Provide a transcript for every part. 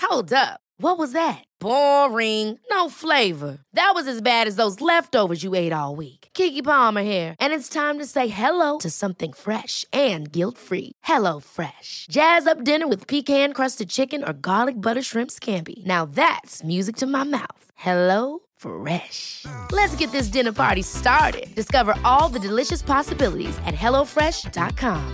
Hold up. What was that? Boring. No flavor. That was as bad as those leftovers you ate all week. Keke Palmer here, and it's time to say hello to something fresh and guilt-free. Hello Fresh. Jazz up dinner with pecan-crusted chicken or garlic butter shrimp scampi. Now that's music to my mouth. Hello Fresh. Let's get this dinner party started. Discover all the delicious possibilities at hellofresh.com.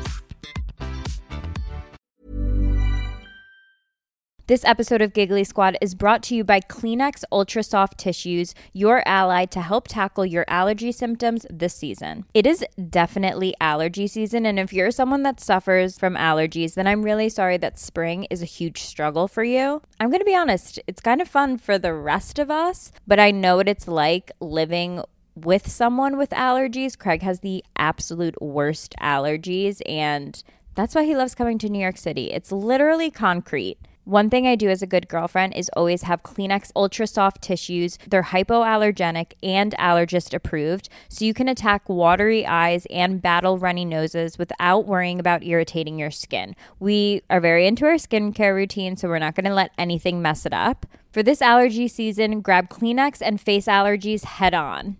This episode of Giggly Squad is brought to you by Kleenex Ultra Soft Tissues, your ally to help tackle your allergy symptoms this season. It is definitely allergy season, and if you're someone that suffers from allergies, then I'm really sorry that spring is a huge struggle for you. I'm going to be honest, it's kind of fun for the rest of us, but I know what it's like living with someone with allergies. Craig has the absolute worst allergies, and that's why he loves coming to New York City. It's literally concrete. One thing I do as a good girlfriend is always have Kleenex Ultra Soft Tissues. They're hypoallergenic and allergist approved, so you can attack watery eyes and battle runny noses without worrying about irritating your skin. We are very into our skincare routine, so we're not going to let anything mess it up. For this allergy season, grab Kleenex and face allergies head on.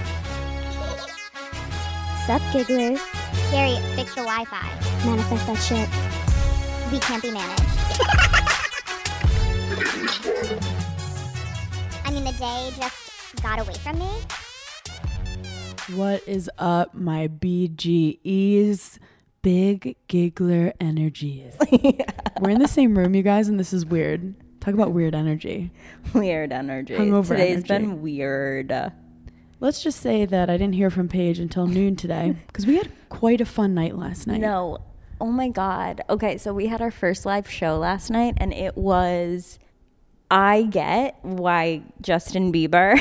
Sup, gigglers? Gary, fix the Wi-Fi. Manifest that shit. We can't be managed. I mean, the day just got away from me. What is up, my BGEs? Big Giggler Energies. Yeah. We're in the same room, you guys, and this is weird. Talk about weird energy. Weird energy. Hungover Today's energy. been weird. Let's just say that I didn't hear from Paige until noon today because we had quite a fun night last night. No. Oh my God. Okay, so we had our first live show last night, and it was... I get why Justin Bieber...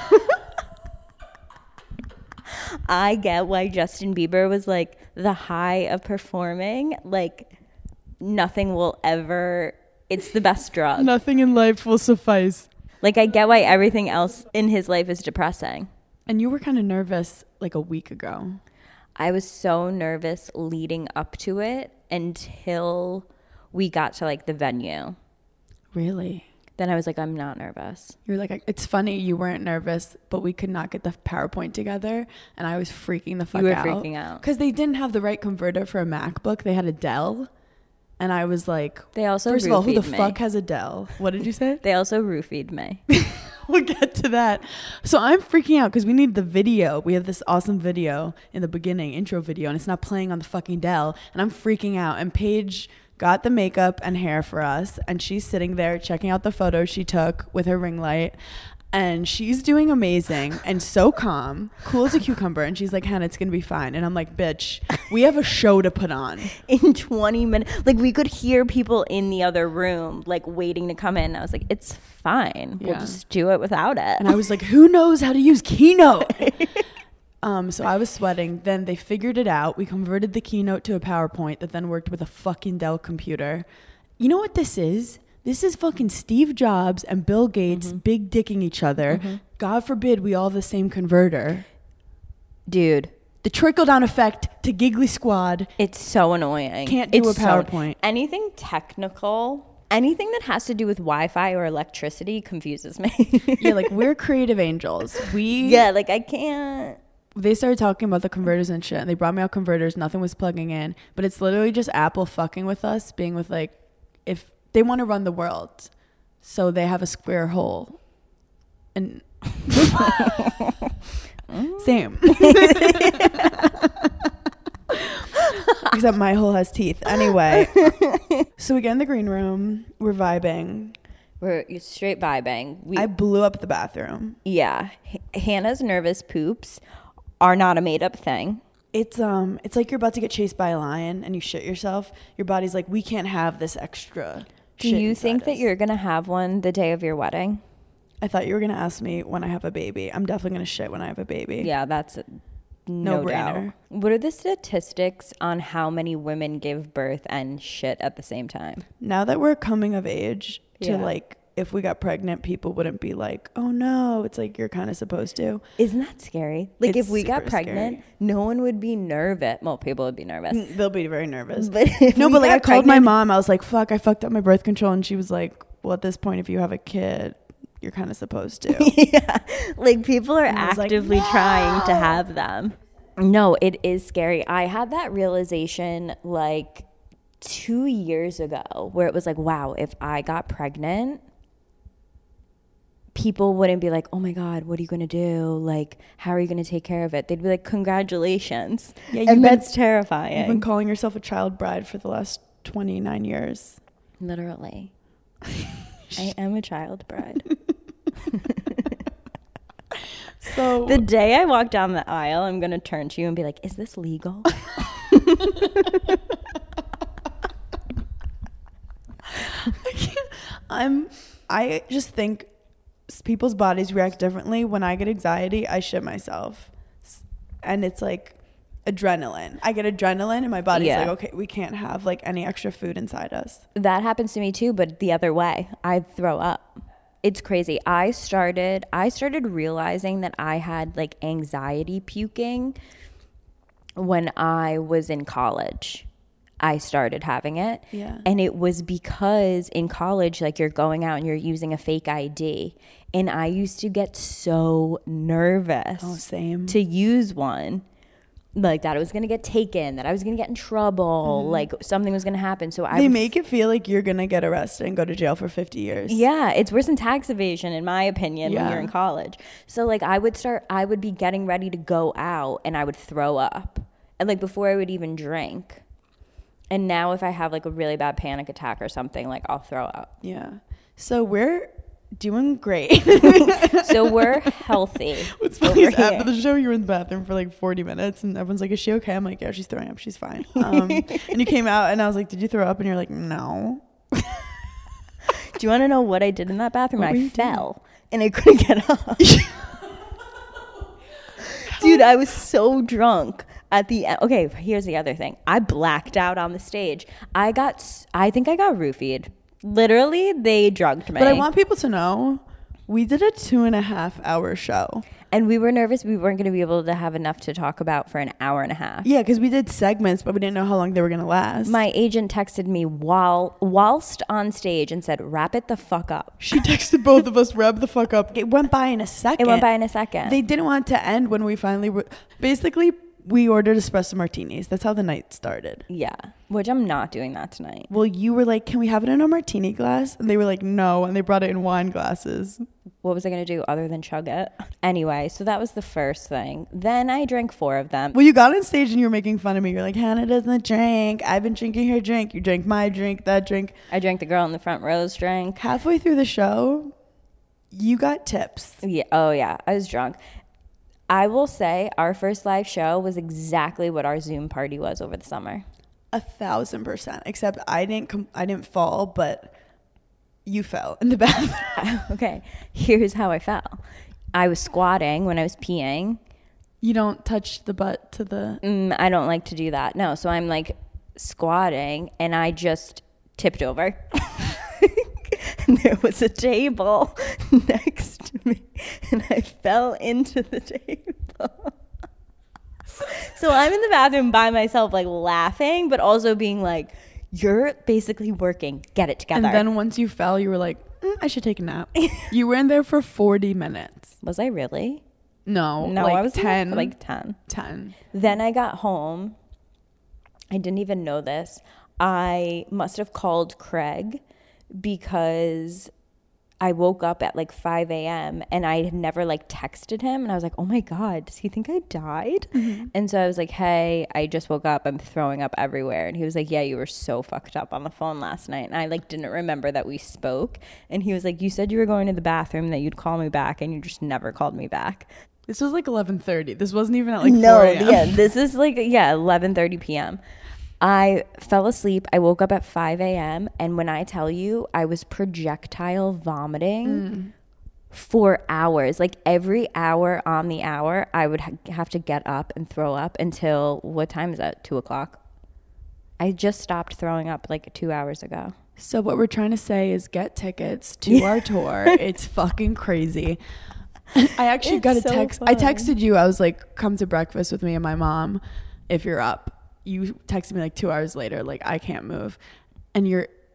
I get why Justin Bieber was like the high of performing. Like, nothing will ever... It's the best drug. Nothing in life will suffice. Like, I get why everything else in his life is depressing. And you were kind of nervous like a week ago. I was so nervous leading up to it until we got to like the venue. Really? Then I was like, I'm not nervous. You're like, it's funny you weren't nervous, but we could not get the PowerPoint together. And I was freaking the fuck out. You were freaking out. Because they didn't have the right converter for a MacBook. They had a Dell. And I was like, they also first of all, who the me. fuck has a Dell? What did you say? They also roofied me. We'll get to that. So I'm freaking out because we need the video. We have this awesome video in the beginning, intro video, and it's not playing on the fucking Dell. And I'm freaking out. And Paige got the makeup and hair for us. And she's sitting there checking out the photos she took with her ring light. And she's doing amazing and so calm, cool as a cucumber. And she's like, Hannah, it's going to be fine. And I'm like, bitch, we have a show to put on. In 20 minutes. Like, we could hear people in the other room, like, waiting to come in. I was like, it's fine. We'll just do it without it. And I was like, who knows how to use Keynote? So I was sweating. Then they figured it out. We converted the Keynote to a PowerPoint that then worked with a fucking Dell computer. You know what this is? This is fucking Steve Jobs and Bill Gates big dicking each other. God forbid we all have the same converter. Dude. The trickle-down effect to Giggly Squad. It's so annoying. Can't do a PowerPoint. Anything technical, anything that has to do with Wi-Fi or electricity confuses me. Yeah, like we're creative angels. Yeah, like I can't. They started talking about the converters and shit, and they brought me out converters. Nothing was plugging in. But it's literally just Apple fucking with us, being with like, if... They want to run the world, so they have a square hole. And same. Except my hole has teeth. Anyway, so we get in the green room. We're vibing. We're straight vibing. I blew up the bathroom. Yeah. Hannah's nervous poops are not a made up thing. It's like you're about to get chased by a lion and you shit yourself. Your body's like, we can't have this extra. Do you think that you're going to have one the day of your wedding? I thought you were going to ask me when I have a baby. I'm definitely going to shit when I have a baby. Yeah, that's no doubt. What are the statistics on how many women give birth and shit at the same time? Now that we're coming of age to like, if we got pregnant, people wouldn't be like, oh no, it's like you're kind of supposed to. Isn't that scary? Like It's if we got pregnant, scary. No one would be nervous. Well, people would be nervous. They'll be very nervous. But no, but like I called my mom. I was like, fuck, I fucked up my birth control. And she was like, well, at this point, if you have a kid, you're kind of supposed to. Yeah, like people are I was like, actively "No!" trying to have them. No, it is scary. I had that realization like 2 years ago where it was like, wow, if I got pregnant, people wouldn't be like, oh my God, what are you going to do? Like, how are you going to take care of it? They'd be like, congratulations. Yeah, and that's terrifying. You've been calling yourself a child bride for the last 29 years. Literally. I am a child bride. So The day I walk down the aisle, I'm going to turn to you and be like, is this legal? I just think people's bodies react differently. When I get anxiety, I shit myself. And it's like adrenaline. I get adrenaline and my body's Yeah. like, okay, we can't have like any extra food inside us. That happens to me too, but the other way. I throw up. It's crazy. I started realizing that I had like anxiety puking when I was in college. I started having it. Yeah. And it was because in college, like you're going out and you're using a fake ID. And I used to get so nervous Same. to use one. Like that it was going to get taken, that I was going to get in trouble, like something was going to happen. So They make it feel like you're going to get arrested and go to jail for 50 years. Yeah, it's worse than tax evasion, in my opinion, when Yeah. you're in college. So, like, I would be getting ready to go out and I would throw up. And, like, before I would even drink. And now if I have, like, a really bad panic attack or something, like, I'll throw up. Yeah. So we're doing great. So we're healthy. What's funny is over after here. the show, you were in the bathroom for like 40 minutes and everyone's like, is she okay? I'm like, yeah, she's throwing up. She's fine. And you came out and I was like, did you throw up? And you're like, no. Do you want to know what I did in that bathroom? What were I you fell. And I couldn't get up. Dude, I was so drunk at the end. Okay, here's the other thing. I blacked out on the stage. I think I got roofied. Literally, they drugged me. But I want people to know we did a 2.5 hour show. And we were nervous we weren't going to be able to have enough to talk about for an hour and a half. Yeah, because we did segments, but we didn't know how long they were going to last. My agent texted me whilst on stage and said, wrap it the fuck up. She texted both of us, wrap the fuck up. It went by in a second. It went by in a second. They didn't want it to end when we finally were. Basically, we ordered espresso martinis. That's how the night started. Yeah, which I'm not doing that tonight. Well, you were like, can we have it in a martini glass? And they were like, no. And they brought it in wine glasses. What was I going to do other than chug it? Anyway, so that was the first thing. Then I drank 4 of them. Well, you got on stage and you were making fun of me. You're like, Hannah doesn't drink. I've been drinking her drink. You drank my drink, that drink. I drank the girl in the front row's drink. Halfway through the show, you got tips. Yeah. Oh, yeah. I was drunk. I will say our first live show was exactly what our Zoom party was over the summer. 1,000%. Except I didn't fall, but you fell in the bathroom. Okay. Here's how I fell. I was squatting when I was peeing. You don't touch the butt to the... I don't like to do that. No. So I'm like squatting and I just tipped over. And there was a table next to me and I fell into the table. So I'm in the bathroom by myself, like laughing, but also being like, you're basically working. Get it together. And then once you fell, you were like, I should take a nap. You were in there for 40 minutes. Was I really? No, No, like I was 10. like 10. 10. Then I got home. I didn't even know this. I must have called Craig because I woke up at like 5 a.m. and I had never like texted him. And I was like, oh my God, does he think I died? And so I was like, hey, I just woke up. I'm throwing up everywhere. And he was like, yeah, you were so fucked up on the phone last night. And I like didn't remember that we spoke. And he was like, you said you were going to the bathroom, that you'd call me back, and you just never called me back. This was like 11:30. This wasn't even at like 4 No, a.m. yeah, this is like, 11:30 p.m. I fell asleep. I woke up at 5 a.m. And when I tell you, I was projectile vomiting for hours. Like every hour on the hour, I would have to get up and throw up until, what time is that? 2 o'clock. I just stopped throwing up like 2 hours ago. So what we're trying to say is get tickets to our tour. It's fucking crazy. I actually It's got a so text. I fun. texted you. I was like, come to breakfast with me and my mom if you're up. You texted me like 2 hours later, like, I can't move. And you're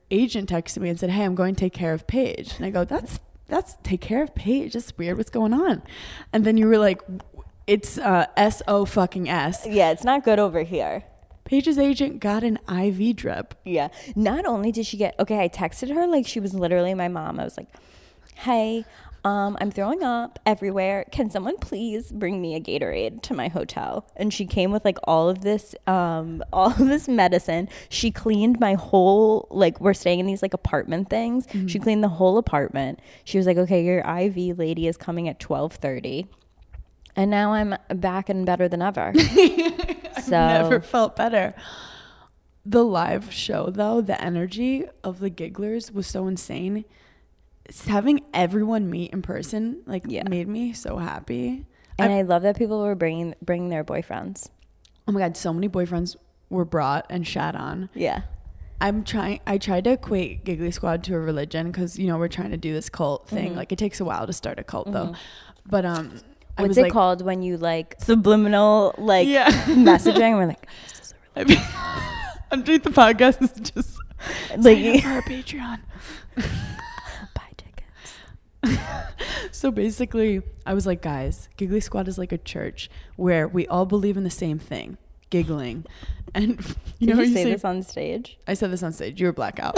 agent texted me and said, hey, I'm going to take care of Paige. And I go, that's take care of Paige. That's weird. What's going on? And then you were like, it's S-O fucking S. Yeah, it's not good over here. Paige's agent got an IV drip. Yeah. Not only did she get, I texted her like she was literally my mom. I was like, hey, I'm throwing up everywhere. Can someone please bring me a Gatorade to my hotel? And she came with like all of this medicine. She cleaned my whole, like, we're staying in these like apartment things. Mm-hmm. She cleaned the whole apartment. She was like, okay, your IV lady is coming at 12:30. And now I'm back and better than ever. I've never felt better. The live show, though, the energy of the Gigglers was so insane. Having everyone meet in person, made me so happy. And I love that people were bringing their boyfriends. Oh my God, so many boyfriends were brought and shat on. Yeah. I tried to equate Giggly Squad to a religion because, we're trying to do this cult thing. Mm-hmm. Like, it takes a while to start a cult, though. But, what's it called when you like subliminal messaging? We're like, this is a religion. Underneath the podcast is just like sign up for our Patreon. Buy tickets. So basically, I was like, guys, Giggly Squad is like a church where we all believe in the same thing, giggling. And Did you say this on stage? I said this on stage. You were blackout.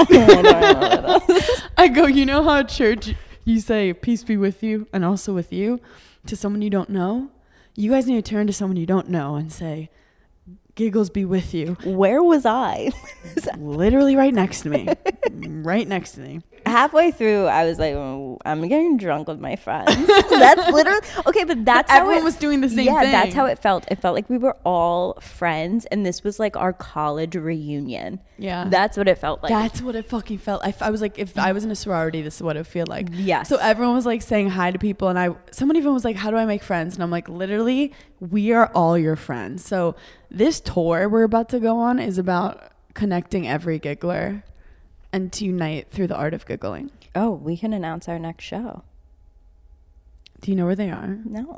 I go, how at church you say peace be with you and also with you to someone you don't know? You guys need to turn to someone you don't know and say, giggles be with you. Where was I? Literally right next to me. Right next to me. Halfway through, I was like, oh, I'm getting drunk with my friends. That's literally okay, but that's how everyone was doing the same thing. Yeah, that's how it felt. It felt like we were all friends, and this was like our college reunion. Yeah, that's what it felt like. That's what it fucking felt. I was like, if I was in a sorority, this is what it would feel like. Yes. So everyone was like saying hi to people, and someone even was like, how do I make friends? And I'm like, literally, we are all your friends. So this tour we're about to go on is about connecting every giggler and to unite through the art of giggling. Oh, we can announce our next show. Do you know where they are? No.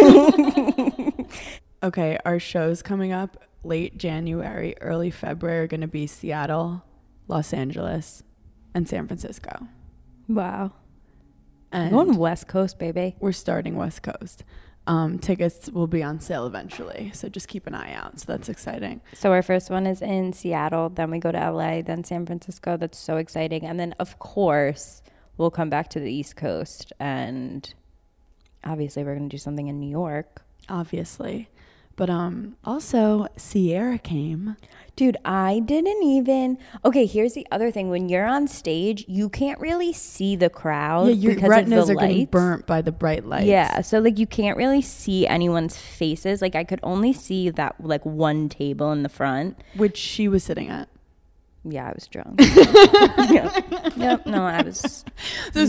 Okay, our shows coming up late January, early February are going to be Seattle, Los Angeles, and San Francisco. Wow. And going West Coast, baby. We're starting West Coast. Tickets will be on sale eventually, so just keep an eye out. So that's exciting. So our first one is in Seattle, then we go to LA, then San Francisco. That's so exciting. And then of course we'll come back to the East Coast, and obviously we're going to do something in New York. Obviously. But also Sierra came. Dude, I didn't even... Okay, here's the other thing. When you're on stage, you can't really see the crowd. Yeah, your because retinas of the are getting burnt by the bright lights. Yeah, so like you can't really see anyone's faces. Like I could only see that like one table in the front. Which she was sitting at. Yeah, I was drunk. Yep, no, I was... So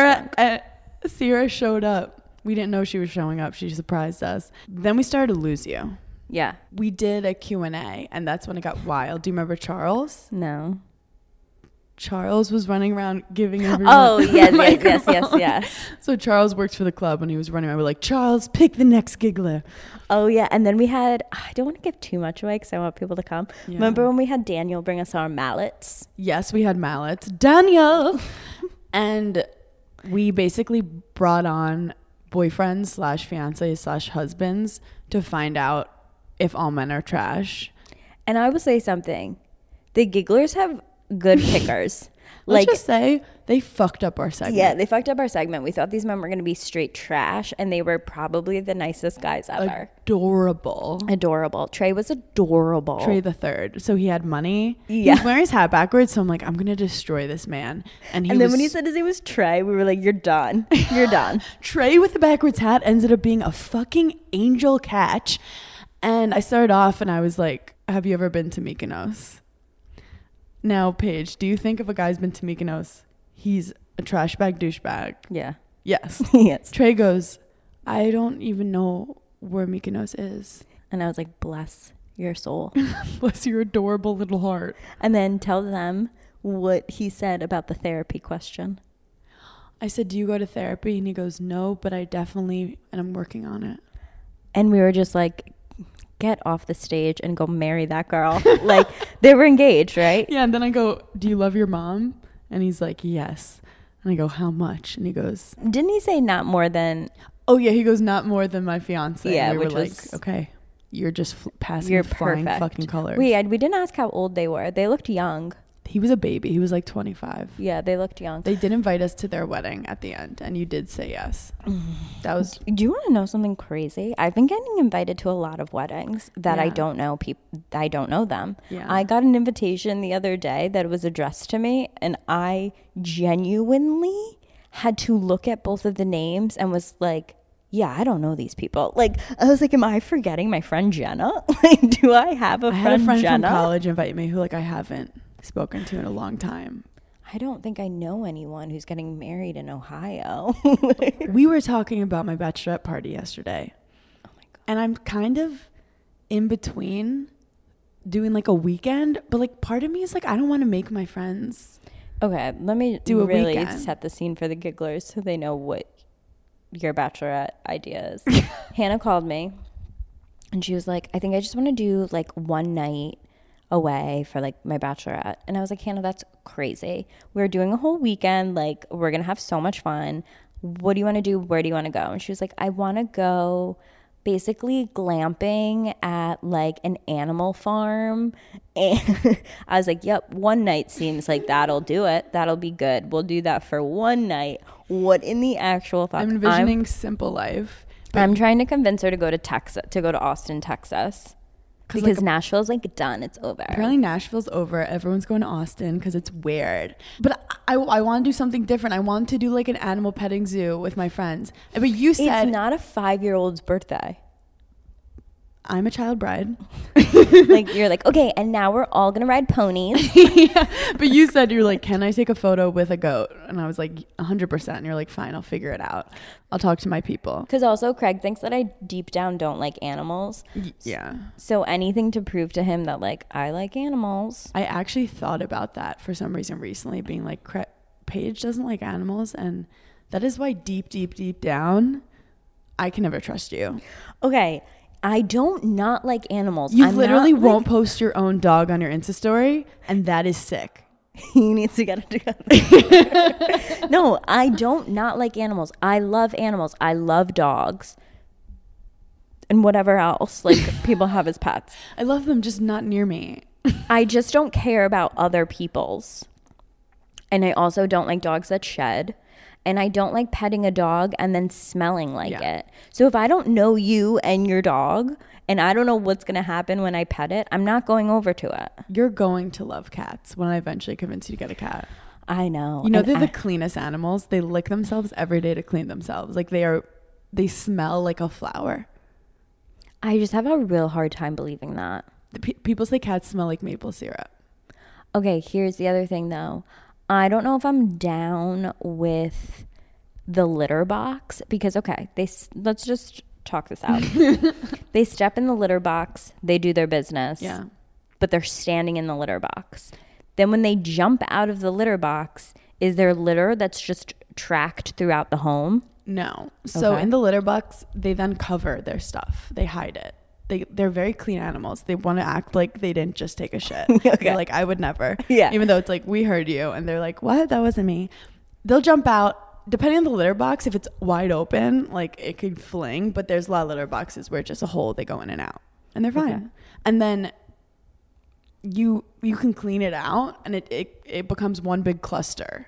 Sierra showed up. We didn't know she was showing up. She surprised us. Then we started to lose you. Yeah. We did a Q&A, and that's when it got wild. Do you remember Charles? No. Charles was running around giving everyone... Oh, yes. So Charles worked for the club, and he was running around. We're like, Charles, pick the next giggler. Oh, yeah. And then we had... I don't want to give too much away because I want people to come. Yeah. Remember when we had Daniel bring us our mallets? Yes, we had mallets. Daniel! And we basically brought on boyfriends / fiancés / husbands to find out if all men are trash. And I will say something. The gigglers have good pickers. Let's just say they fucked up our segment. Yeah, they fucked up our segment. We thought these men were going to be straight trash, and they were probably the nicest guys ever. Adorable. Trey was adorable. Trey the third. So he had money. Yeah. He was wearing his hat backwards, so I'm like, I'm going to destroy this man. And then when he said his name was Trey, we were like, you're done. You're done. Trey with the backwards hat ended up being a fucking angel catch. And I started off and I was like, have you ever been to Mykonos? Now, Paige, do you think if a guy's been to Mykonos, he's a trash bag douchebag? Yeah. Yes. Yes. Trey goes, I don't even know where Mykonos is. And I was like, bless your soul. Bless your adorable little heart. And then tell them what he said about the therapy question. I said, do you go to therapy? And he goes, no, but I definitely, and I'm working on it. And we were just like, get off the stage and go marry that girl. Like, they were engaged, right? Yeah, and then I go, do you love your mom? And he's like, yes. And I go, how much? And he goes, Didn't he say not more than... oh yeah, he goes, not more than my fiance. Yeah, and we which were was... like, okay, you're just passing You're flying perfect. fucking colors. We didn't ask how old they were. They looked young. He was a baby. He was like 25. Yeah, they looked young. They did invite us to their wedding at the end, and you did say yes. That was... Do you want to know something crazy? I've been getting invited to a lot of weddings that I Yeah. don't know I don't know them. Yeah. I got an invitation the other day that was addressed to me, and I genuinely had to look at both of the names and was like, yeah, I don't know these people. Like, I was like, am I forgetting my friend Jenna? Like, do I have a I friend, had a friend Jenna? from college invite me who like I haven't spoken to in a long time. I don't think I know anyone who's getting married in Ohio. We were talking about my bachelorette party yesterday. Oh my God. And I'm kind of in between doing like a weekend, but like part of me is like, I don't want to make my friends. Okay, let me Do a really weekend. set the scene for the gigglers so they know what your bachelorette idea is. Hannah called me and she was like, I think I just want to do like one night away for like my bachelorette. And I was like, Hannah, that's crazy. We're doing a whole weekend. Like, we're going to have so much fun. What do you want to do? Where do you want to go? And she was like, I want to go basically glamping at like an animal farm. And I was like, yep, one night seems like that'll do it. That'll be good. We'll do that for one night. What in the actual fuck? I'm envisioning simple life. I'm trying to convince her to go to Texas, to go to Austin, Texas. Because like, Nashville's like done. It's over. apparently Nashville's over. Everyone's going to Austin because it's weird. But I want to do something different. I want to do like an animal petting zoo with my friends. But you said It's not a 5-year-old's birthday. I'm a child bride. Like, you're like, okay, and now we're all gonna ride ponies. Yeah. But you said, you're like, can I take a photo with a goat? And I was like, 100%. And you're like, fine, I'll figure it out. I'll talk to my people. Because also Craig thinks that I deep down don't like animals. Yeah. So anything to prove to him that like I like animals. I actually thought about that for some reason recently, being like, Paige doesn't like animals. And that is why deep, deep, deep down, I can never trust you. Okay, I don't not like animals. You I'm literally not, won't post your own dog on your Insta story. And that is sick. He needs to get it together. No, I don't not like animals. I love animals. I love dogs. And whatever else like people have as pets. I love them, just not near me. I just don't care about other people's. And I also don't like dogs that shed. And I don't like petting a dog and then smelling like it. So if I don't know you and your dog and I don't know what's going to happen when I pet it, I'm not going over to it. You're going to love cats when I eventually convince you to get a cat. I know. You know, And they're the cleanest animals. They lick themselves every day to clean themselves. Like they smell like a flower. I just have a real hard time believing that. People say cats smell like maple syrup. Okay, here's the other thing though. I don't know if I'm down with the litter box because, okay, let's just talk this out. They step in the litter box, they do their business, Yeah. but they're standing in the litter box. Then when they jump out of the litter box, is there litter that's just tracked throughout the home? No. So Okay. in the litter box, they then cover their stuff. They hide it. They're very clean animals. They want to act like they didn't just take a shit. Okay. They're like, I would never. Yeah. Even though it's like, we heard you. And they're like, what? That wasn't me. They'll jump out. Depending on the litter box, if it's wide open, like it could fling. But there's a lot of litter boxes where it's just a hole. They go in and out. And they're fine. Okay. And then you can clean it out. And it becomes one big cluster.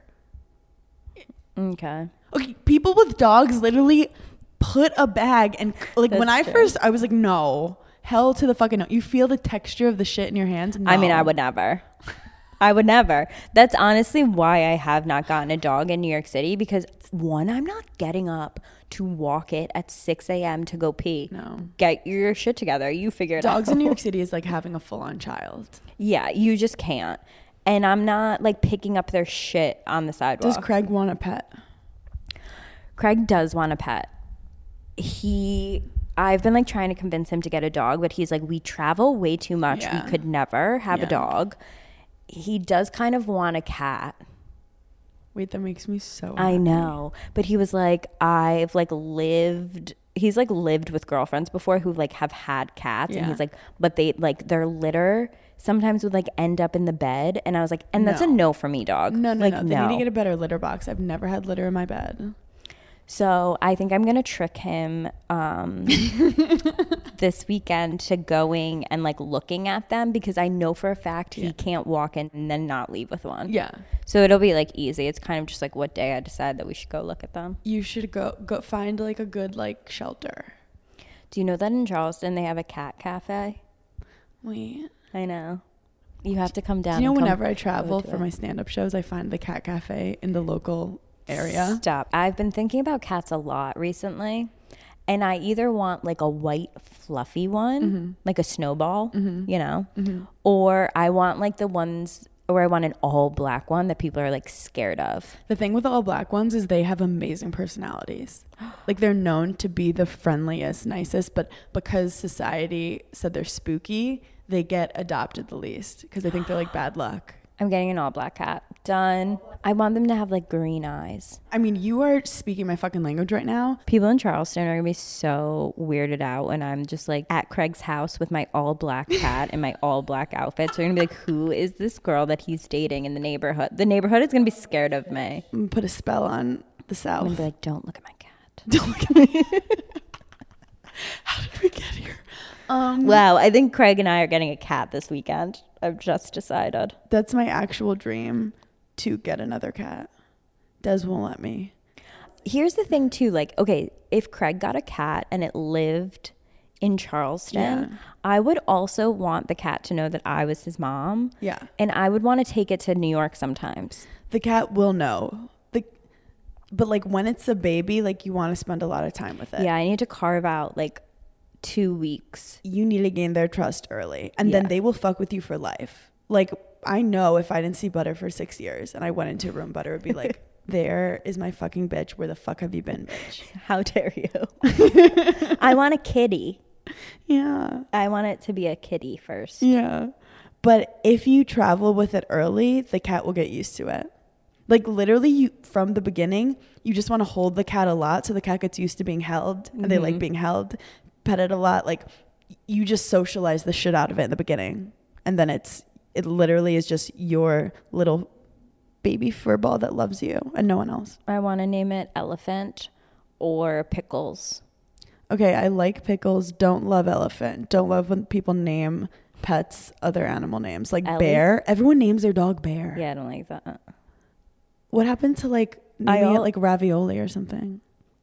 Okay. Okay, people with dogs literally put a bag and like when That's I true. first I was like, no, hell to the fucking no. You feel the texture of the shit in your hands. No. I mean, I would never. I would never. That's honestly why I have not gotten a dog in New York City because one, I'm not getting up to walk it at 6 a.m. to go pee. No. Get your shit together. You figure it out. Dogs in New York City is like having a full-on child. Yeah, you just can't. And I'm not like picking up their shit on the sidewalk. Does Craig want a pet? Craig does want a pet. I've been like trying to convince him to get a dog, but he's like, we travel way too much. Yeah. We could never have a Yeah. dog. He does kind of want a cat. Wait, that makes me so I happy. know. But he was like, he's like lived with girlfriends before who like have had cats. And Yeah. he's like, but they like their litter sometimes would like end up in the bed. And I was like, and that's a no for me, dog. No, like, no. They need to get a better litter box. I've never had litter in my bed. So I think I'm going to trick him this weekend to going and like looking at them, because I know for a fact he can't walk in and then not leave with one. Yeah. So it'll be like easy. It's kind of just like what day I decide that we should go look at them. You should go find like a good like shelter. Do you know that in Charleston they have a cat cafe? Wait. I know. You have to come down. Do you know and come whenever I travel to for it. my stand-up shows, I find the cat cafe in the local area. Stop. I've been thinking about cats a lot recently. And I either want like a white fluffy one, like a snowball, you know, or I want like the ones, or I want an all black one that people are like scared of. The thing with the all black ones is they have amazing personalities. Like they're known to be the friendliest, nicest, but because society said they're spooky, they get adopted the least because they think they're like bad luck. I'm getting an all black cat. Done. I want them to have like green eyes. I mean, you are speaking my fucking language right now. People in Charleston are gonna be so weirded out when I'm just like at Craig's house with my all black cat and my all black outfit. So they're gonna be like, who is this girl that he's dating in the neighborhood? The neighborhood is gonna be scared of me. I'm gonna put a spell on the South. I'm gonna be like, don't look at my cat. Don't look at me. How did we get here? Wow, I think Craig and I are getting a cat this weekend. I've just decided. That's my actual dream, to get another cat. Des won't let me. Here's the thing too, like, okay, if Craig got a cat and it lived in Charleston, I would also want the cat to know that I was his mom. Yeah. And I would want to take it to New York sometimes. The cat will know. But like when it's a baby, like you want to spend a lot of time with it. Yeah, I need to carve out like 2 weeks. You need to gain their trust early, and then they will fuck with you for life. Like I know if I didn't see Butter for 6 years and I went into a room, Butter would be like, there is my fucking bitch. Where the fuck have you been, bitch? How dare you? I want a kitty. Yeah. I want it to be a kitty first. Yeah. But if you travel with it early, the cat will get used to it. Like literally you from the beginning, you just want to hold the cat a lot so the cat gets used to being held and they like being held, pet it a lot. Like you just socialize the shit out of it in the beginning. And then it literally is just your little baby fur ball that loves you and no one else. I want to name it Elephant or Pickles. Okay, I like Pickles, don't love Elephant. Don't love when people name pets other animal names. Like Ellie? Bear. Everyone names their dog Bear. Yeah, I don't like that. What happened to like naming it like Ravioli or something?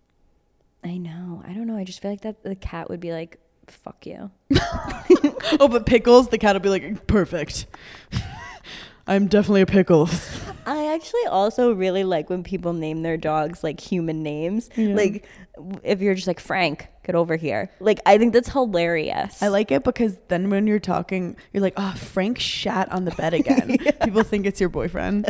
I know. I don't know. I just feel like that the cat would be like, fuck you. Oh, but Pickles, the cat will be like, perfect. I'm definitely a pickle. I actually also really like when people name their dogs like human names. Yeah. Like if you're just like, Frank, get over here. Like I think that's hilarious. I like it because then when you're talking, you're like, oh, Frank shat on the bed again. People think it's your boyfriend.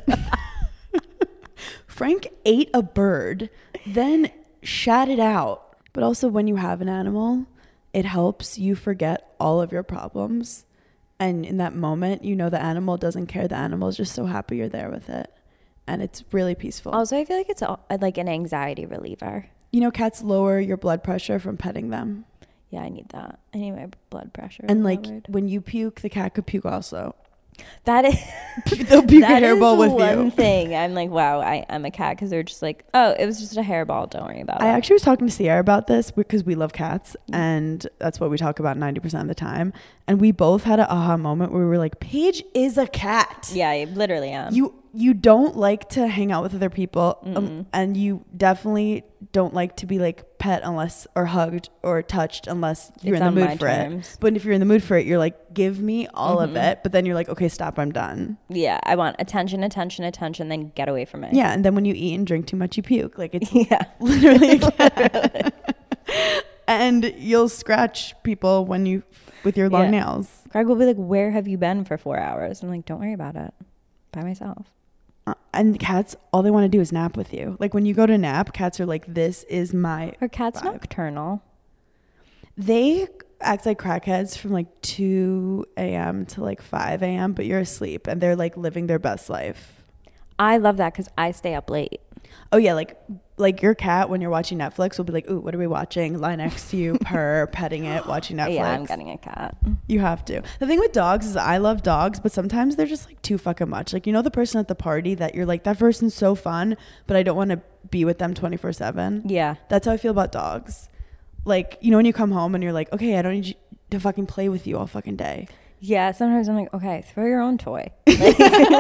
Frank ate a bird, then shat it out. But also when you have an animal, it helps you forget all of your problems. And in that moment, you know the animal doesn't care. The animal is just so happy you're there with it. And it's really peaceful. Also, I feel like it's like an anxiety reliever. You know, cats lower your blood pressure from petting them. Yeah, I need that. I need my blood pressure. And like lowered. when you puke, the cat could puke also. That is They'll puke a that hairball is with one you. thing. I'm like, wow, I'm a cat, because they're just like, oh, it was just a hairball. Don't worry about I it. actually was talking to Sierra about this because we love cats and that's what we talk about 90% of the time. And we both had an aha moment where we were like, Paige is a cat. Yeah, I literally am. You don't like to hang out with other people and you definitely don't like to be like pet unless or hugged or touched unless you're It's in the on my mood for terms. it. But if you're in the mood for it, you're like, give me all of it. But then you're like, okay, stop, I'm done. Yeah, I want attention, then get away from me. Yeah, and then when you eat and drink too much, you puke. Like it's Yeah. literally a cat. And you'll scratch people with your long Yeah. nails. Craig will be like, where have you been for 4 hours? I'm like, don't worry about it. By myself. And cats, all they want to do is nap with you. Like when you go to nap, cats are like, this is my Are cats vibe. nocturnal? They act like crackheads from like 2 a.m. to like 5 a.m., but you're asleep and they're like living their best life. I love that because I stay up late. Oh yeah, like your cat when you're watching Netflix will be like, ooh, what are we watching? Lie next to you, purr, petting it, watching Netflix. Yeah, I'm getting a cat. You have to. The thing with dogs is I love dogs, but sometimes they're just like too fucking much. Like, you know, the person at the party that you're like, that person's so fun, but I don't want to be with them 24/7. Yeah. That's how I feel about dogs. Like, you know, when you come home and you're like, okay, I don't need you to fucking play with you all fucking day. Yeah, sometimes I'm like, okay, throw your own toy. Like,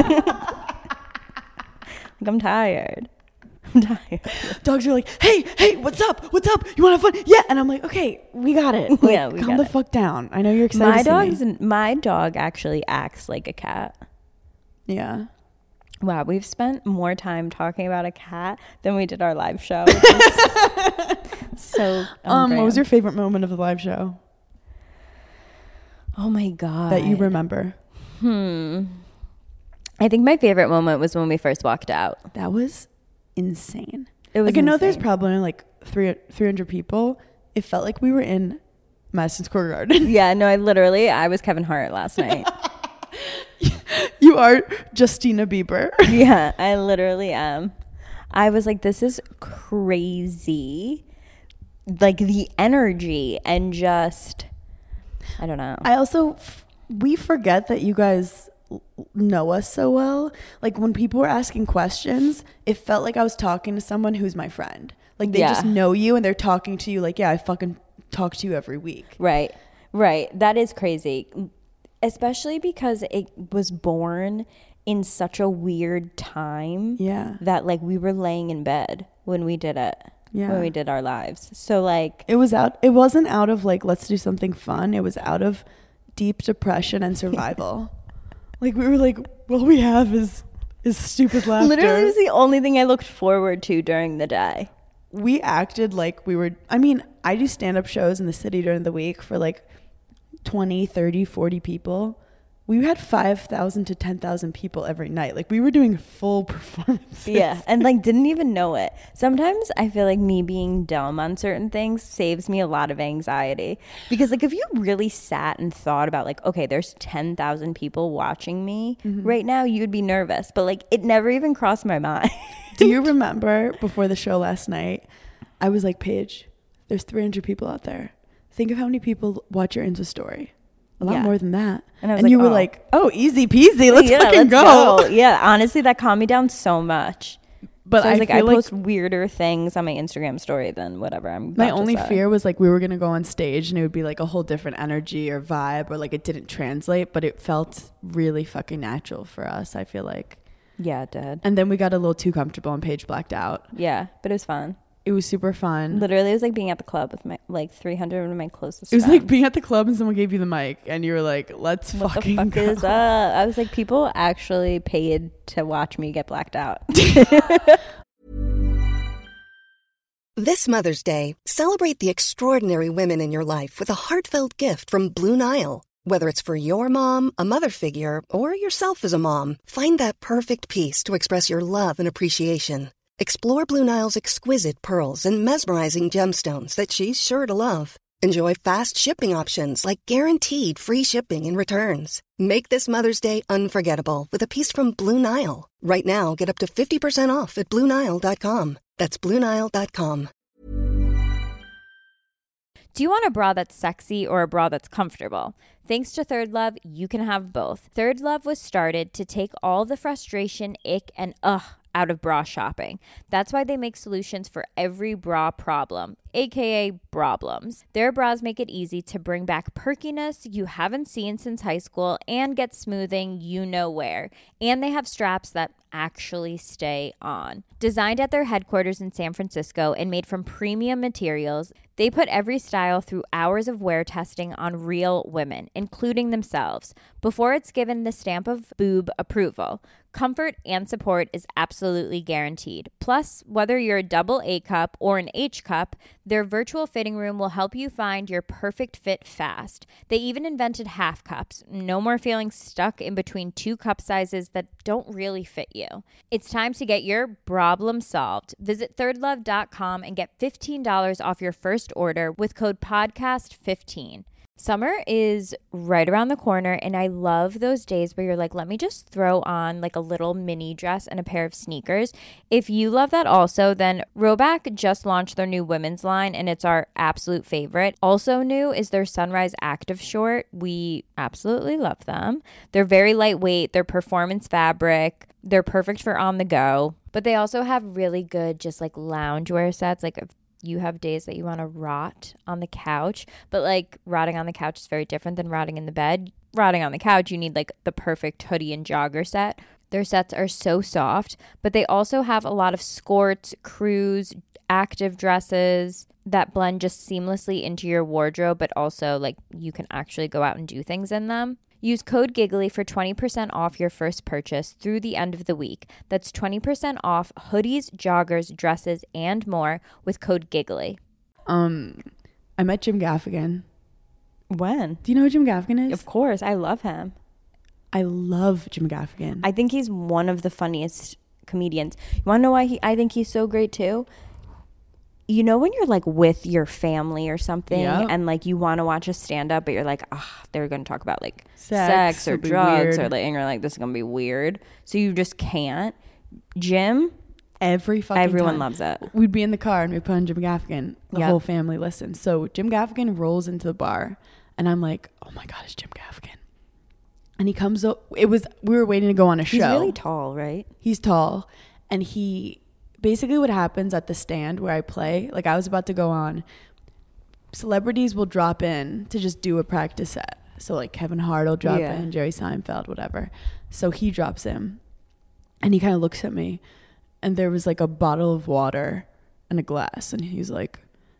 I'm tired. Dogs are like, hey, what's up? You want to have fun? Yeah. And I'm like, okay, we got it. Like, Yeah, we calm got the it. fuck down. I know you're excited to see me. My dog actually acts like a cat. Yeah. Wow, we've spent more time talking about a cat than we did our live show. Which is so what was your favorite moment of the live show Oh my God. that you remember? I think my favorite moment was when we first walked out. That was insane. It was like, I know there's insane. probably like 300 people. It felt like we were in Madison Square Garden. Yeah, no, I was Kevin Hart last night. You are Justina Bieber. Yeah, I literally am. I was like, this is crazy. Like the energy and just, I don't know. I also, we forget that you guys know us so well. Like when people were asking questions, it felt like I was talking to someone who's my friend. Like they just know you and they're talking to you like, yeah, I fucking talk to you every week. Right. That is crazy. Especially because it was born in such a weird time. Yeah. That like we were laying in bed when we did it. Yeah. When we did our lives. So like it wasn't out of like, let's do something fun. It was out of deep depression and survival. Like we were like, all we have is stupid laughter. literally it was the only thing I looked forward to during the day. We acted like we were, I mean, I do stand-up shows in the city during the week for like 20, 30, 40 people. We had 5,000 to 10,000 people every night. Like we were doing full performances. Yeah, and like didn't even know it. Sometimes I feel like me being dumb on certain things saves me a lot of anxiety. Because like if you really sat and thought about like, okay, there's 10,000 people watching me right now, you'd be nervous. But like it never even crossed my mind. Do you remember before the show last night, I was like, Paige, there's 300 people out there. Think of how many people watch your Insta story. A lot more than that. And I was and like, you were oh. like, oh, easy peasy. Let's fucking let's go. Yeah, honestly, that calmed me down so much. But So I was like, I feel like post weirder things on my Instagram story than whatever I'm my about to only say. fear was like we were going to go on stage and it would be like a whole different energy or vibe or like it didn't translate, but it felt really fucking natural for us, I feel like. Yeah, it did. And then we got a little too comfortable and Paige blacked out. Yeah, but it was fun. It was super fun. Literally, it was like being at the club with my like 300 of my closest It was friends. like being at the club and someone gave you the mic and you were like, let's What fucking the fuck go. is up? I was like, people actually paid to watch me get blacked out. This Mother's Day, celebrate the extraordinary women in your life with a heartfelt gift from Blue Nile. Whether it's for your mom, a mother figure, or yourself as a mom, find that perfect piece to express your love and appreciation. Explore Blue Nile's exquisite pearls and mesmerizing gemstones that she's sure to love. Enjoy fast shipping options like guaranteed free shipping and returns. Make this Mother's Day unforgettable with a piece from Blue Nile. Right now, get up to 50% off at BlueNile.com. That's BlueNile.com. Do you want a bra that's sexy or a bra that's comfortable? Thanks to Third Love, you can have both. Third Love was started to take all the frustration, ick, and out of bra shopping. That's why they make solutions for every bra problem, aka problems. Their bras make it easy to bring back perkiness you haven't seen since high school and get smoothing you know where. And they have straps that actually stay on. Designed at their headquarters in San Francisco and made from premium materials, they put every style through hours of wear testing on real women, including themselves, before it's given the stamp of boob approval. Comfort and support is absolutely guaranteed. Plus, whether you're a double A cup or an H cup, their virtual fitting room will help you find your perfect fit fast. They even invented half cups. No more feeling stuck in between two cup sizes that don't really fit you. It's time to get your problem solved. Visit thirdlove.com and get $15 off your first order with code PODCAST15. Summer is right around the corner, and I love those days where you're like, let me just throw on like a little mini dress and a pair of sneakers. If you love that also, then Roback just launched their new women's line, and it's our absolute favorite. Also new is their Sunrise Active Short. We absolutely love them. They're very lightweight. They're performance fabric. They're perfect for on the go. But they also have really good just like loungewear sets, like you have days that you want to rot on the couch, but like rotting on the couch is very different than rotting in the bed. Rotting on the couch, you need like the perfect hoodie and jogger set. Their sets are so soft, but they also have a lot of skirts, crews, active dresses that blend just seamlessly into your wardrobe, but also like you can actually go out and do things in them. Use code GIGGLY for 20% off your first purchase through the end of the week. That's 20% off hoodies, joggers, dresses, and more with code GIGGLY. I met Jim Gaffigan. When? Do you know who Jim Gaffigan is? Of course. I love him. I love Jim Gaffigan. I think he's one of the funniest comedians. You want to know why I think he's so great too? You know when you're like with your family or something and like you want to watch a stand-up, but you're like, they're going to talk about like sex or drugs or like, and you're like, this is going to be weird. So you just can't. Jim, everyone loves it. We'd be in the car and we'd put on Jim Gaffigan. The whole family listens. So Jim Gaffigan rolls into the bar and I'm like, oh my God, it's Jim Gaffigan. And he comes up. We were waiting to go on a show. He's really tall, right? He's tall. And basically what happens at the stand where I play, like I was about to go on, celebrities will drop in to just do a practice set. So like Kevin Hart will drop in, Jerry Seinfeld, whatever. So he drops in and he kind of looks at me and there was like a bottle of water and a glass. And he's like,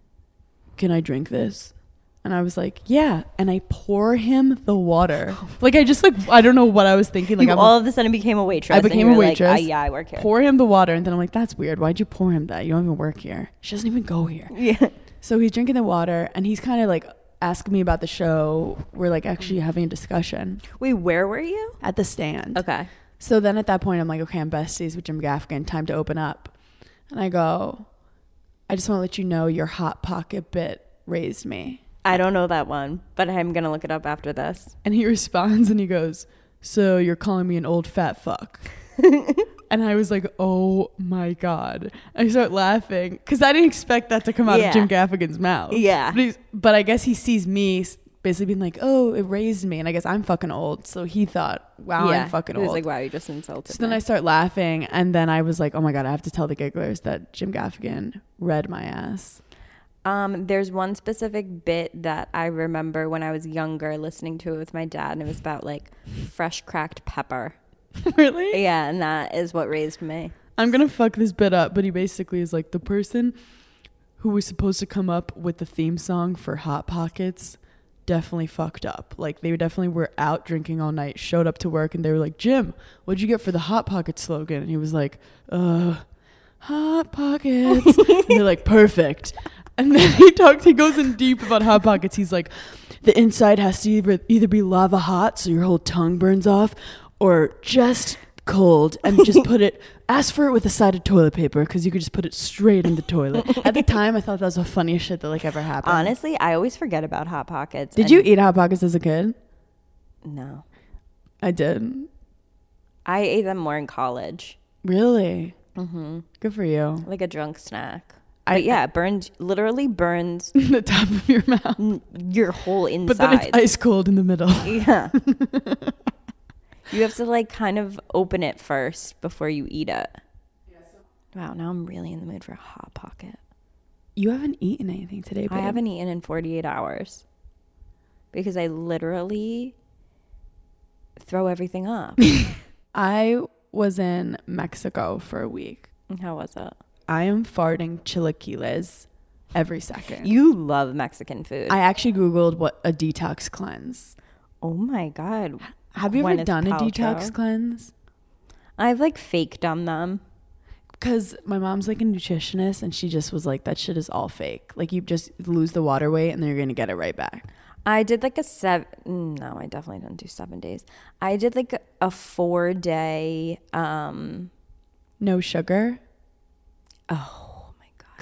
can I drink this? And I was like, yeah. And I pour him the water. Like, I just like, I don't know what I was thinking. Like, all of a sudden became a waitress. I became a waitress. Like, I work here. Pour him the water. And then I'm like, that's weird. Why'd you pour him that? You don't even work here. She doesn't even go here. Yeah. So he's drinking the water and he's kind of like asking me about the show. We're like actually having a discussion. Wait, where were you? At the stand. Okay. So then at that point, I'm like, okay, I'm besties with Jim Gaffigan. Time to open up. And I go, I just want to let you know your Hot Pocket bit raised me. I don't know that one, but I'm going to look it up after this. And he responds and he goes, so you're calling me an old fat fuck. And I was like, oh my God. I start laughing because I didn't expect that to come out of Jim Gaffigan's mouth. Yeah. But I guess he sees me basically being like, oh, it raised me. And I guess I'm fucking old. So he thought, wow, I'm fucking old. He was like, wow, you just insulted me. Then I start laughing. And then I was like, oh my God, I have to tell the gigglers that Jim Gaffigan read my ass. There's one specific bit that I remember when I was younger listening to it with my dad, and it was about like fresh cracked pepper. Really? Yeah, and that is what raised me. I'm going to fuck this bit up, but he basically is like the person who was supposed to come up with the theme song for Hot Pockets definitely fucked up. Like they definitely were out drinking all night, showed up to work, and they were like, Jim, what'd you get for the Hot Pocket slogan? And he was like, Hot Pockets. And they're like, perfect. And then he goes in deep about Hot Pockets. He's like, the inside has to either be lava hot so your whole tongue burns off, or just cold and just ask for it with a side of toilet paper because you could just put it straight in the toilet. At the time, I thought that was the funniest shit that like ever happened. Honestly, I always forget about Hot Pockets. Did you eat Hot Pockets as a kid? No. I did. I ate them more in college. Really? Mm-hmm. Good for you. Like a drunk snack. It literally burns the top of your mouth, your whole inside. But then it's ice cold in the middle. Yeah. You have to like kind of open it first before you eat it. Wow, now I'm really in the mood for a Hot Pocket. You haven't eaten anything today, babe. I haven't eaten in 48 hours because I literally throw everything up. I was in Mexico for a week. How was it? I am farting chilaquiles every second. You love Mexican food. I actually Googled what a detox cleanse. Oh my God. Have you ever done a detox cleanse? I've like faked done them. Because my mom's like a nutritionist and she just was like, that shit is all fake. Like you just lose the water weight and then you're going to get it right back. I did like no, I definitely didn't do 7 days. I did like a 4-day. No sugar? Oh my God.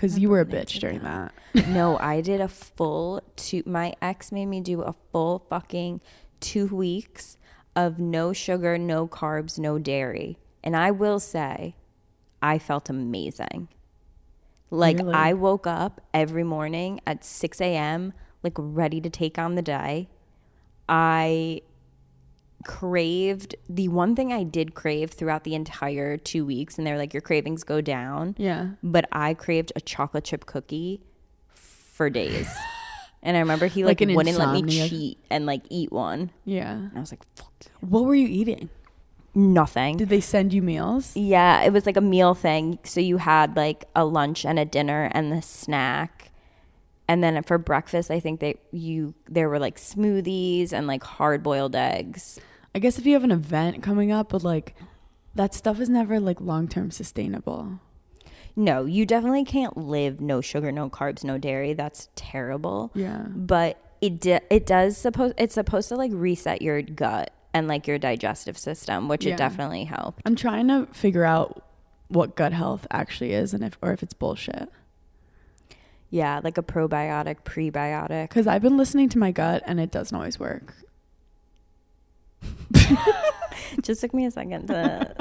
because you were a bitch during that. No, I did a full my ex made me do a full fucking 2 weeks of no sugar, no carbs, no dairy. And I will say, I felt amazing. Like, Really? I woke up every morning at 6 a.m., like, ready to take on the day. I craved, the one thing I did crave throughout the entire 2 weeks, and they're like, your cravings go down. Yeah. But I craved a chocolate chip cookie for days. And I remember he, Like like an wouldn't let me insomnia. cheat and, like, eat one. Yeah. And I was like, fuck. What were you eating? Nothing. Did they send you meals? Yeah, it was like a meal thing. So you had like a lunch and a dinner and the snack. And then for breakfast, I think there were like smoothies and like hard boiled eggs. I guess if you have an event coming up, but like that stuff is never like long-term sustainable. No, you definitely can't live no sugar, no carbs, no dairy. That's terrible. Yeah. But it's supposed to like reset your gut and like your digestive system, which Yeah. it definitely helped. I'm trying to figure out what gut health actually is and if it's bullshit. Yeah, like a probiotic, prebiotic. Because I've been listening to my gut and it doesn't always work. Just took me a second to...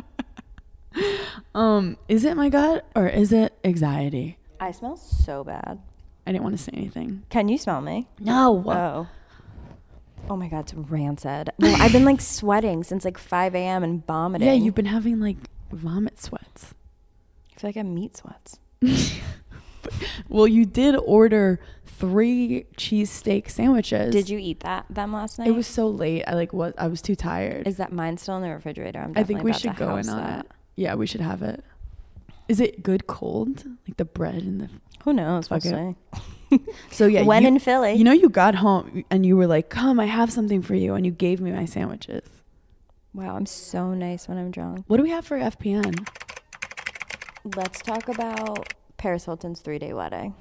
Is it my gut or is it anxiety? I smell so bad. I didn't want to say anything. Can you smell me? No. Oh my God, it's rancid. Well, I've been like sweating since like 5 a.m. and vomiting. Yeah, you've been having like vomit sweats. I feel like I have meat sweats. Well, you did order 3 cheesesteak sandwiches. Did you eat them last night? It was so late. I was too tired. Is that mine still in the refrigerator? I think we should go in on it. Yeah, we should have it. Is it good cold? Like the bread and the... Who knows? We'll Okay. see. So yeah, When in Philly. You know, you got home and you were like, come, I have something for you. And you gave me my sandwiches. Wow, I'm so nice when I'm drunk. What do we have for FPN? Let's talk about Paris Hilton's 3-day wedding.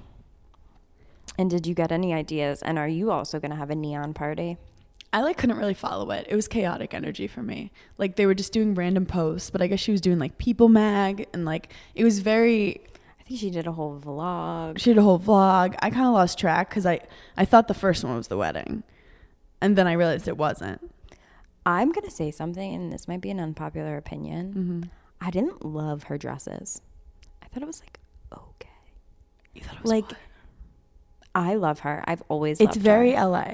And did you get any ideas? And are you also going to have a neon party? I couldn't really follow it. It was chaotic energy for me. Like they were just doing random posts, but I guess she was doing like People Mag and like it was very... I think she did a whole vlog. She did a whole vlog. I kind of lost track because I thought the first one was the wedding. And then I realized it wasn't. I'm going to say something, and this might be an unpopular opinion. Mm-hmm. I didn't love her dresses. I thought it was like, okay. You thought it was Like, what? I love her. I've always loved It's very her. LA.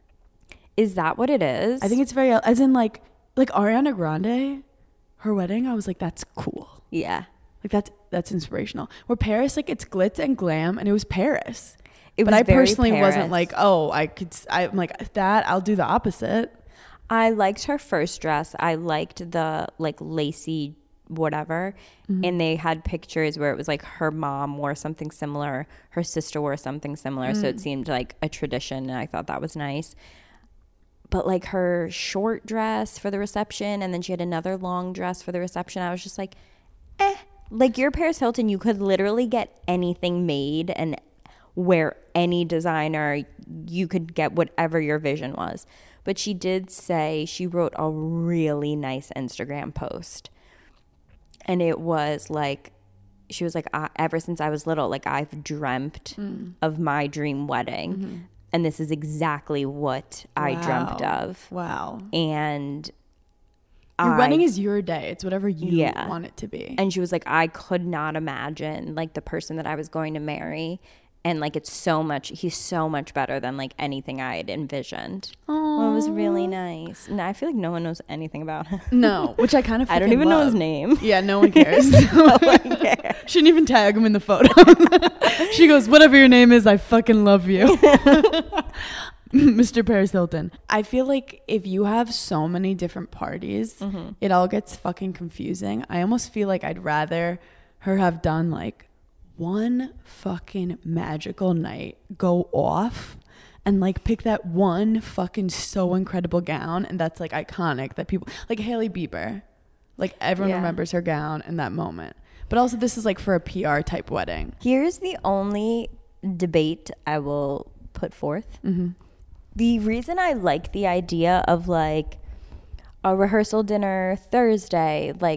Is that what it is? I think it's very, as in like Ariana Grande, her wedding, I was like, that's cool. Yeah. Like that's inspirational. Where Paris, like it's glitz and glam and it was Paris. It But was I very personally wasn't Paris. like, oh, I'm like that. I'll do the opposite. I liked her first dress. I liked the like lacy whatever. Mm-hmm. And they had pictures where it was like her mom wore something similar. Her sister wore something similar. So it seemed like a tradition. And I thought that was nice. But like her short dress for the reception and then she had another long dress for the reception. I was just like, Like your Paris Hilton, you could literally get anything made and wear any designer. You could get whatever your vision was. But she did say she wrote a really nice Instagram post. And it was like, she was like, ever since I was little, like I've dreamt of my dream wedding. Mm-hmm. And this is exactly what I dreamt of. Wow. And Your wedding is your day. It's whatever you Yeah. want it to be. And she was like, I could not imagine like the person that I was going to marry. And like he's so much better than like anything I had envisioned. Well, it was really nice. And I feel like no one knows anything about him. No, which I kind of I don't even know his name. Yeah, no one cares. No one cares. She didn't even tag him in the photo. She goes, whatever your name is, I fucking love you. Mr. Paris Hilton. I feel like if you have so many different parties, it all gets fucking confusing. I almost feel like I'd rather her have done like one fucking magical night, go off and like pick that one fucking so incredible gown and that's like iconic that people like Hailey Bieber, like everyone remembers her gown in that moment. But also this is like for a PR type wedding. Here's the only debate I will put forth. The reason I like the idea of like a rehearsal dinner Thursday, like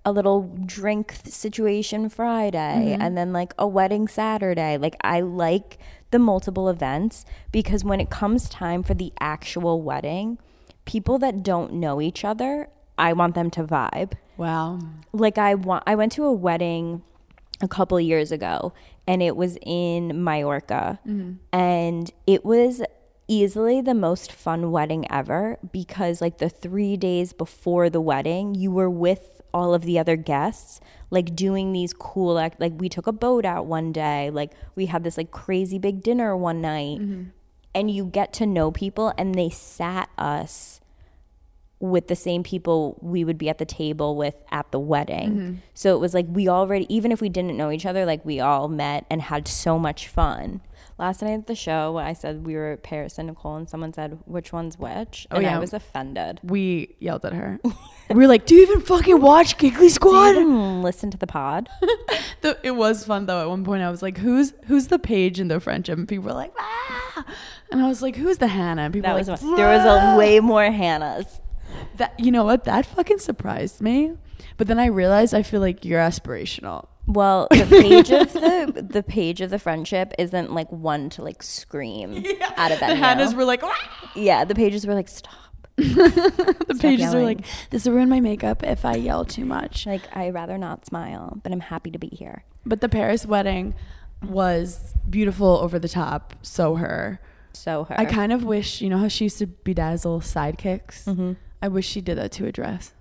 a little drink situation Friday and then like a wedding Saturday. Like I like the multiple events because when it comes time for the actual wedding, people that don't know each other, I want them to vibe. Wow. Like I went to a wedding a couple years ago and it was in Mallorca and it was easily the most fun wedding ever because like the 3 days before the wedding, you were with all of the other guests, like doing these cool, like we took a boat out one day, like we had this like crazy big dinner one night and you get to know people and they sat us with the same people we would be at the table with at the wedding. So it was like we already, even if we didn't know each other, like we all met and had so much fun. Last night at the show, I said we were Paris and Nicole, and someone said, which one's which? And I was offended. We yelled at her. We were like, do you even fucking watch Giggly Squad? Do you even listen to the pod? It was fun, though. At one point, I was like, who's the Paige in the friendship? And people were like, ah! And I was like, who's the Hannah? And people were like, there was a way more Hannahs. That, you know what? That fucking surprised me. But then I realized I feel like you're aspirational. Well, the page of the friendship isn't like one to like scream out of that. The Hannahs were like, yeah, the pages were like, stop. The pages are like, this will ruin my makeup if I yell too much. Like, I'd rather not smile, but I'm happy to be here. But the Paris wedding was beautiful, over the top. So her. I kind of wish, you know how she used to bedazzle sidekicks? I wish she did that to a dress.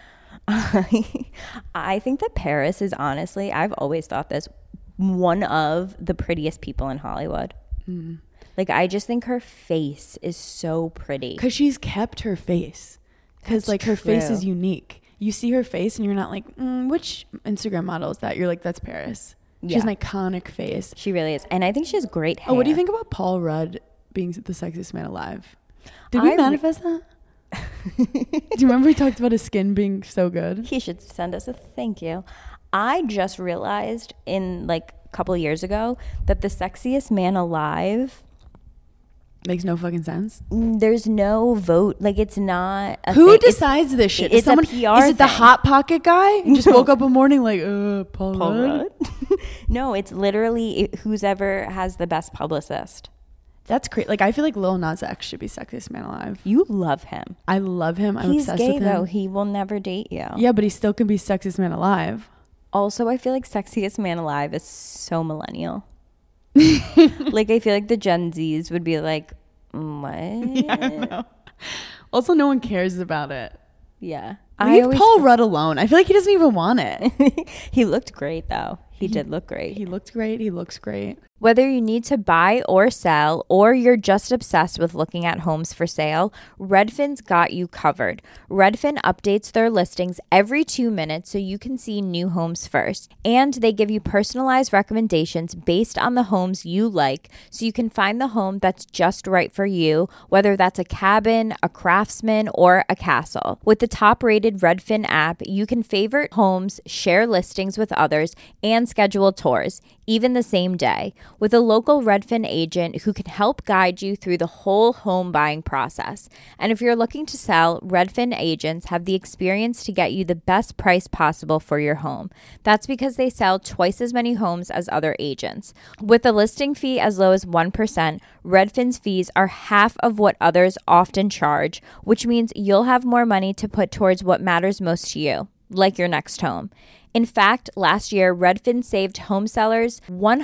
I think that Paris is honestly, I've always thought this, one of the prettiest people in Hollywood. Like, I just think her face is so pretty. Because she's kept her face. Because, like, her face is unique. You see her face and you're not like, which Instagram model is that? You're like, that's Paris. She has an iconic face. She really is. And I think she has great hair. Oh, what do you think about Paul Rudd being the sexiest man alive? Did we manifest that? Do you remember we talked about his skin being so good? He should send us a thank you. I just realized in like a couple years ago that the sexiest man alive makes no fucking sense. There's no vote. Like, it's not a who decides this shit? It's someone, a PR Is it the Hot Pocket guy who just woke up one morning like, Paul Rudd? No, it's literally who's ever has the best publicist. That's great. Like, I feel like Lil Nas X should be sexiest man alive. You love him. I love him. I'm obsessed with him. He's gay, though. He will never date you. Yeah, but he still can be sexiest man alive. Also, I feel like sexiest man alive is so millennial. Like, I feel like the Gen Zs would be like, what? Yeah, I know. Also, no one cares about it. Yeah. Leave Paul Rudd alone. I feel like he doesn't even want it. He looked great, though. He did look great. He looked great. He looks great. Whether you need to buy or sell, or you're just obsessed with looking at homes for sale, Redfin's got you covered. Redfin updates their listings every 2 minutes so you can see new homes first. And they give you personalized recommendations based on the homes you like, so you can find the home that's just right for you, whether that's a cabin, a craftsman, or a castle. With the top-rated Redfin app, you can favorite homes, share listings with others, and schedule tours, even the same day, with a local Redfin agent who can help guide you through the whole home buying process. And if you're looking to sell, Redfin agents have the experience to get you the best price possible for your home. That's because they sell twice as many homes as other agents. With a listing fee as low as 1%, Redfin's fees are half of what others often charge, which means you'll have more money to put towards what matters most to you, like your next home. In fact, last year, Redfin saved home sellers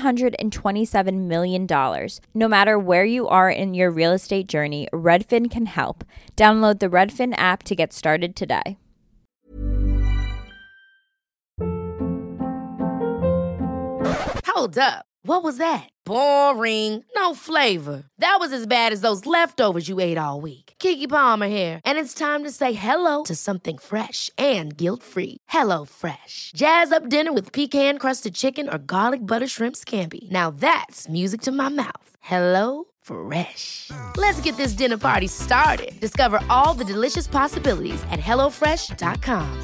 $127 million. No matter where you are in your real estate journey, Redfin can help. Download the Redfin app to get started today. Hold up. What was that? Boring. No flavor. That was as bad as those leftovers you ate all week. Keke Palmer here, and it's time to say hello to something fresh and guilt-free. Hello Fresh. Jazz up dinner with pecan-crusted chicken or garlic butter shrimp scampi. Now that's music to my mouth. Hello Fresh. Let's get this dinner party started. Discover all the delicious possibilities at hellofresh.com.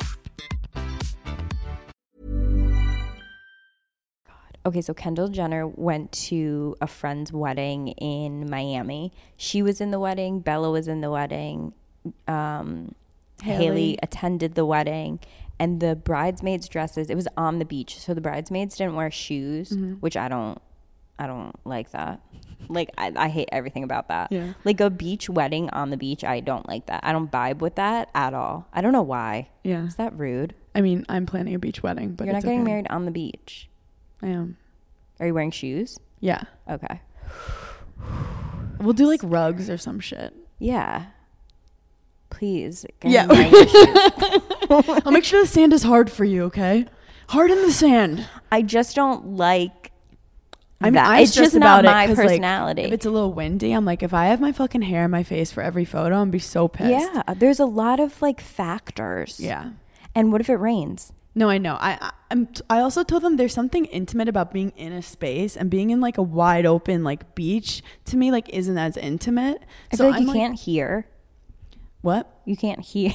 Okay, so Kendall Jenner went to a friend's wedding in Miami. She was in the wedding. Bella was in the wedding. Haley attended the wedding, and the bridesmaids' dresses, it was on the beach, so the bridesmaids didn't wear shoes, which I don't like that. Like, I hate everything about that. Yeah. Like a beach wedding on the beach, I don't like that. I don't vibe with that at all. I don't know why. Yeah. Is that rude? I mean, I'm planning a beach wedding, but You're not it's getting okay. married on the beach. I am. Are you wearing shoes? Yeah. Okay. We'll do like rugs or some shit. Yeah. Please. Get Yeah. married with shoes. I'll make sure the sand is hard for you, okay? Hard in the sand. I just don't like I mean, that. I It's stress just not about it my 'cause, like, personality. if it's a little windy, I'm like, if I have my fucking hair in my face for every photo, I'm be so pissed. Yeah, there's a lot of like factors. Yeah. And what if it rains? No, I know. I also told them there's something intimate about being in a space, and being in like a wide open like beach to me like isn't as intimate. I So feel like I'm you can't hear. What? You can't hear.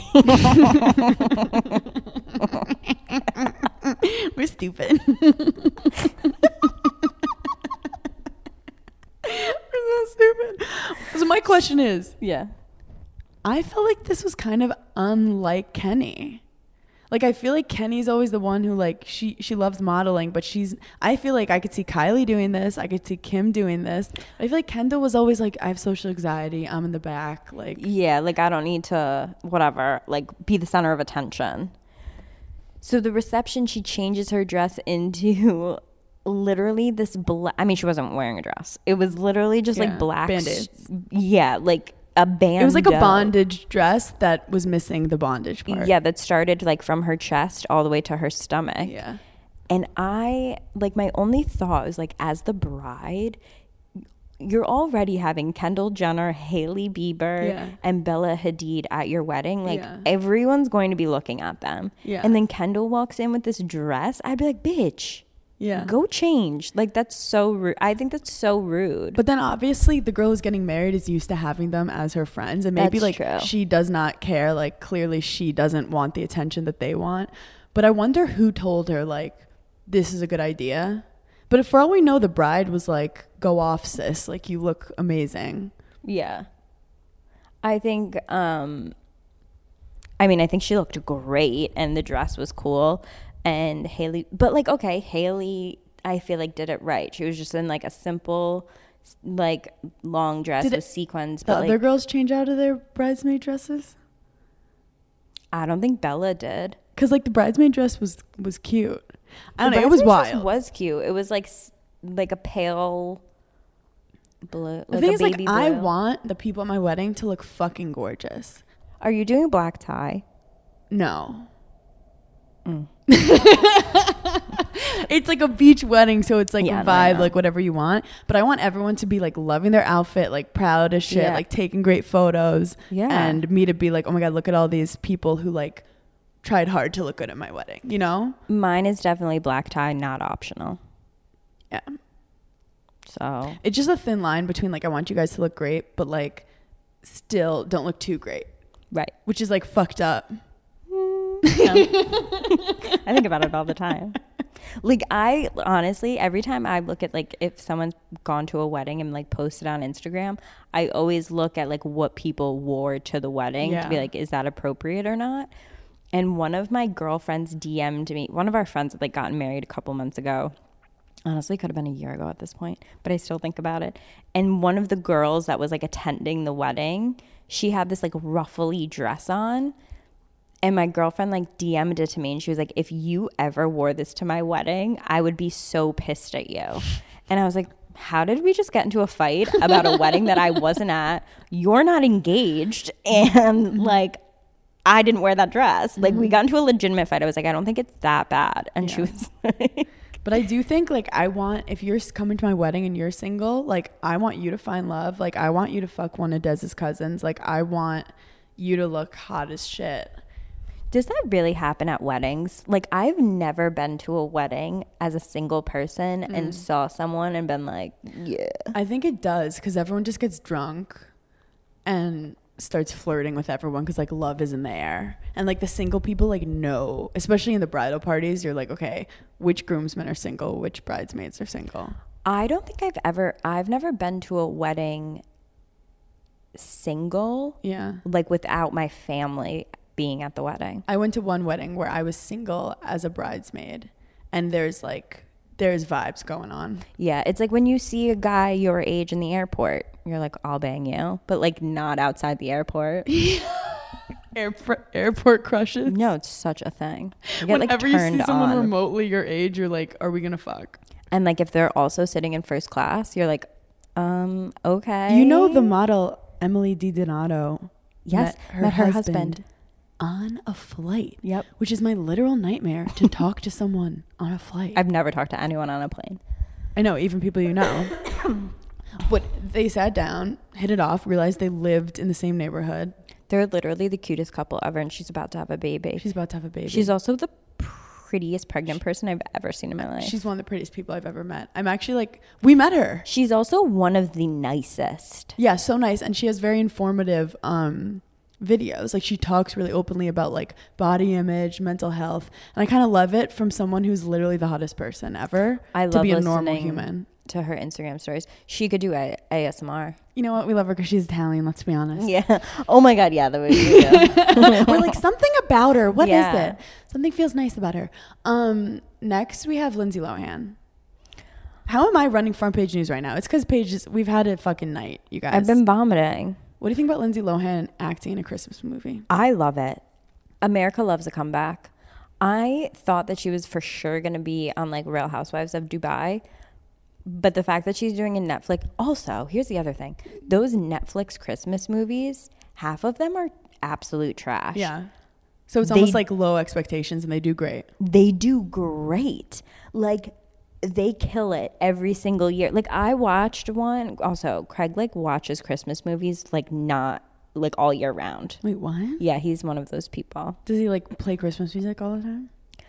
We're stupid. We're so stupid. So my question is, Yeah. I felt like this was kind of unlike Kenny. Like, I feel like Kenny's always the one who like she loves modeling, but I feel like I could see Kylie doing this, I could see Kim doing this. I feel like Kendall was always like, I have social anxiety, I'm in the back, like Yeah, like I don't need to whatever, like be the center of attention. So the reception, she changes her dress into literally this black. I mean, she wasn't wearing a dress. It was literally just like black Band-Aids. Yeah, like a band. It was like a bondage dress that was missing the bondage part. Yeah, that started like from her chest all the way to her stomach. Yeah. And I, like, my only thought was, like, as the bride, you're already having Kendall Jenner, Hailey Bieber, and Bella Hadid at your wedding. Like, everyone's going to be looking at them. Yeah. And then Kendall walks in with this dress. I'd be like, bitch, go change. Like, that's so rude. I think that's so rude. But then obviously the girl who's getting married is used to having them as her friends, and maybe That's like true. she does not care. Like, clearly she doesn't want the attention that they want. But I wonder who told her like this is a good idea. But for all we know, the bride was like, go off, sis, like you look amazing. Yeah. I think I think she looked great and the dress was cool, and Hailey, but like, okay, Hailey, I feel like did it right. She was just in like a simple like long dress with sequins. The But other like, girls change out of their bridesmaid dresses? I don't think Bella did. Because like the bridesmaid dress was cute. I don't The know, it was bridesmaid dress wild. Was cute. It was like a pale blue. The thing is, like, I want the people at my wedding to look fucking gorgeous. Are you doing a black tie? No. It's like a beach wedding, so it's like a vibe, like whatever you want. But I want everyone to be like loving their outfit, like proud as shit, like taking great photos. Yeah. And me to be like, oh my God, look at all these people who like tried hard to look good at my wedding, you know? Mine is definitely black tie, not optional. Yeah. So It's just a thin line between like, I want you guys to look great, but like still don't look too great. right. Which is like fucked up. I think about it all the time. Like, I honestly, every time I look at like if someone's gone to a wedding and like posted on Instagram, I always look at like what people wore to the wedding to be like, is that appropriate or not? And one of my girlfriends DM'd me, one of our friends had like gotten married a couple months ago. Honestly, could have been a year ago at this point, but I still think about it. And one of the girls that was like attending the wedding, she had this like ruffly dress on. And my girlfriend like DM'd it to me, and she was like, if you ever wore this to my wedding, I would be so pissed at you. And I was like, how did we just get into a fight about a wedding that I wasn't at? You're not engaged. And like, I didn't wear that dress. Like, we got into a legitimate fight. I was like, I don't think it's that bad. And she was like, But I do think like I want, if you're coming to my wedding and you're single, like I want you to find love. Like I want you to fuck one of Dez's cousins. Like I want you to look hot as shit. does that really happen at weddings? Like, I've never been to a wedding as a single person and saw someone and been like, yeah. I think it does, because everyone just gets drunk and starts flirting with everyone because like love is in the air. And like the single people like know, especially in the bridal parties, you're like, okay, which groomsmen are single, which bridesmaids are single. I don't think I've never been to a wedding single, Yeah. like without my family being at the wedding. I went to one wedding where I was single as a bridesmaid, and there's vibes going on. Yeah, it's like when you see a guy your age in the airport, you're like, I'll bang you, but like not outside the airport. Airport crushes. No, it's such a thing. You get Whenever like you turned see someone on. remotely your age, you're like, are we gonna fuck? And like if they're also sitting in first class, you're like, okay. You know the model Emily DiDonato. Yes, met her husband on a flight. Yep. Which is my literal nightmare, to talk to someone on a flight. I've never talked to anyone on a plane. I know, even people you know. But they sat down, hit it off, realized they lived in the same neighborhood. They're literally the cutest couple ever, and she's about to have a baby. She's about to have a baby. She's also the prettiest pregnant person I've ever seen in my life. She's one of the prettiest people I've ever met. I'm actually like, we met her. She's also one of the nicest. Yeah, so nice. And she has very informative videos. Like she talks really openly about like body image, mental health. And I kind of love it from someone who's literally the hottest person ever. I love to be a listening normal human. To her Instagram stories. She could do ASMR. You know what? We love her because she's Italian, let's be honest. Yeah. Oh my God. Yeah. The way you do. We're like, something about her. What is Yeah. it? Something feels nice about her. Next, we have Lindsay Lohan. How am I running front page news right now? It's because we've had a fucking night, you guys. I've been vomiting. What do you think about Lindsay Lohan acting in a Christmas movie? I love it. America loves a comeback. I thought that she was for sure going to be on like Real Housewives of Dubai. But the fact that she's doing a Netflix. Also, here's the other thing. Those Netflix Christmas movies, half of them are absolute trash. Yeah. So it's almost like low expectations and they do great. They do great. Like, they kill it every single year. Like, I watched one. Also, Craig like watches Christmas movies like not like all year round. Wait, what? Yeah, he's one of those people. Does he like play Christmas music all the time?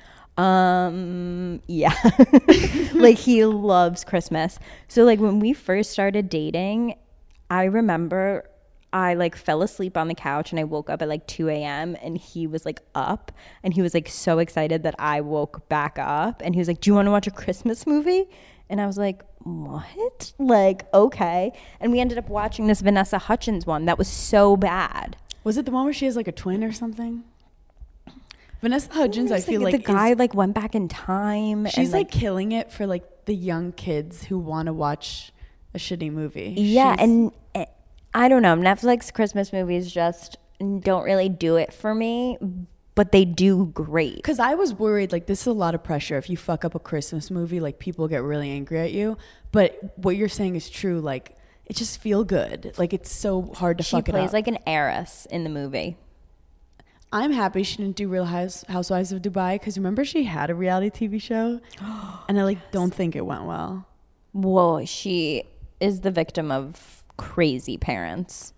Yeah. Like he loves Christmas. So like when we first started dating, I remember I like fell asleep on the couch and I woke up at like 2 a.m. and he was like up and he was like so excited that I woke back up and he was like, do you want to watch a Christmas movie? And I was like, what? Like, okay. And we ended up watching this Vanessa Hudgens one that was so bad. Was it the one where she has like a twin or something? Vanessa Hudgens, I feel like the guy like went back in time. She's and, like killing it for like the young kids who want to watch a shitty movie. Yeah, and I don't know. Netflix Christmas movies just don't really do it for me, but they do great. Because I was worried, like, this is a lot of pressure. If you fuck up a Christmas movie, like, people get really angry at you. But what you're saying is true. Like, it just feel good. Like, it's so hard to fuck it up. She plays like an heiress in the movie. I'm happy she didn't do Real Housewives of Dubai because remember she had a reality TV show and I like don't think it went well. Whoa, she is the victim of crazy parents.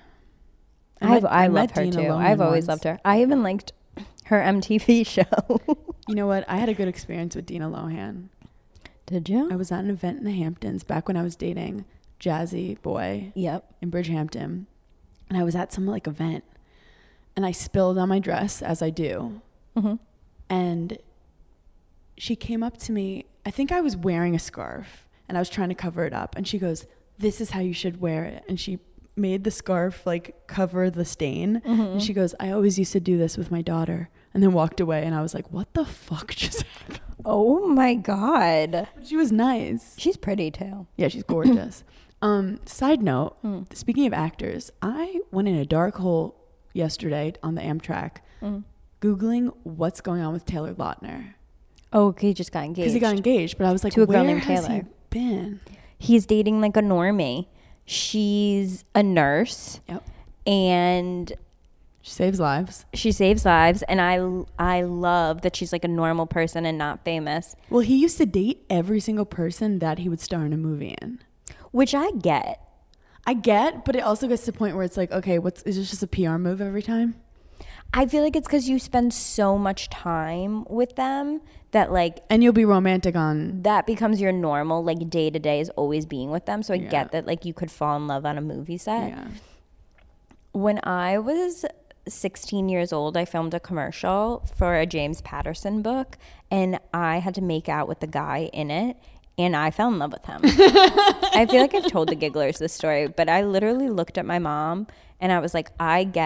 I love her Dina too. Lohan I've always once. loved her. I even liked her MTV show. You know what? I had a good experience with Dina Lohan. Did you? I was at an event in the Hamptons back when I was dating Jazzy Boy. Yep. In Bridgehampton. And I was at some like event. And I spilled on my dress, as I do. Mm-hmm. And she came up to me. I think I was wearing a scarf. And I was trying to cover it up. And she goes, this is how you should wear it. And she made the scarf, like, cover the stain. Mm-hmm. And she goes, I always used to do this with my daughter. And then walked away. And I was like, what the fuck just happened? Oh, my God. She was nice. She's pretty, too. Yeah, she's gorgeous. Side note, speaking of actors, I went in a dark hole yesterday on the Amtrak, Googling what's going on with Taylor Lautner. Oh, he just got engaged. Because he got engaged, but I was like, to a girl where named has Taylor. he been? He's dating like a normie. She's a nurse. Yep. And She saves lives. she saves lives. And I love that she's like a normal person and not famous. Well, he used to date every single person that he would star in a movie in. Which I get. I get, but it also gets to the point where it's like, okay, is this just a PR move every time? I feel like it's because you spend so much time with them that like And you'll be romantic on... that becomes your normal like day to day is always being with them. So I get that like you could fall in love on a movie set. Yeah. When I was 16 years old, I filmed a commercial for a James Patterson book and I had to make out with the guy in it. And I fell in love with him. I feel like I've told the gigglers this story, but I literally looked at my mom and I was like, I get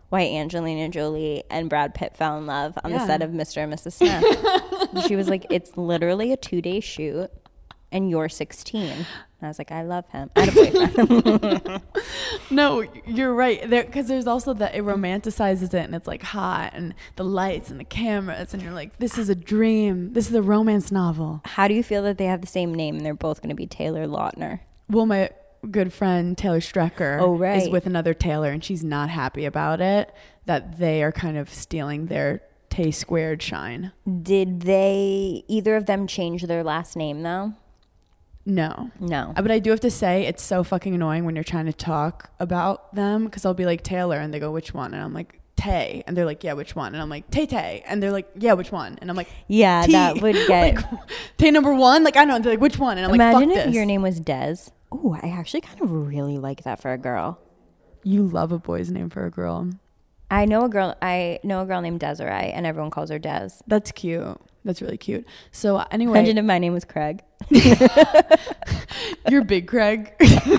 why Angelina Jolie and Brad Pitt fell in love on the set of Mr. and Mrs. Smith. She was like, it's literally a 2-day shoot and you're 16. And I was like, I love him. I had a boyfriend. No, you're right. Because there's also that it romanticizes it and it's like hot and the lights and the cameras and you're like, this is a dream. This is a romance novel. How do you feel that they have the same name and they're both going to be Taylor Lautner? Well, my good friend Taylor Strecker is with another Taylor and she's not happy about it, that they are kind of stealing their Tay Squared shine. Did they, either of them, change their last name though? No. But I do have to say, it's so fucking annoying when you're trying to talk about them because I'll be like, Taylor, and they go, which one? And I'm like, Tay. And they're like, yeah, which one? And I'm like, Tay. And they're like, yeah, which one? And I'm like, yeah, T. that would get... like, Tay number 1? Like, I don't know. They're like, which one? And I'm like, fuck this. Imagine if your name was Des. Oh, I actually kind of really like that for a girl. You love a boy's name for a girl. I know a girl named Desiree, and everyone calls her Des. That's cute. That's really cute. So anyway, imagine if my name was Craig. You're Big Craig.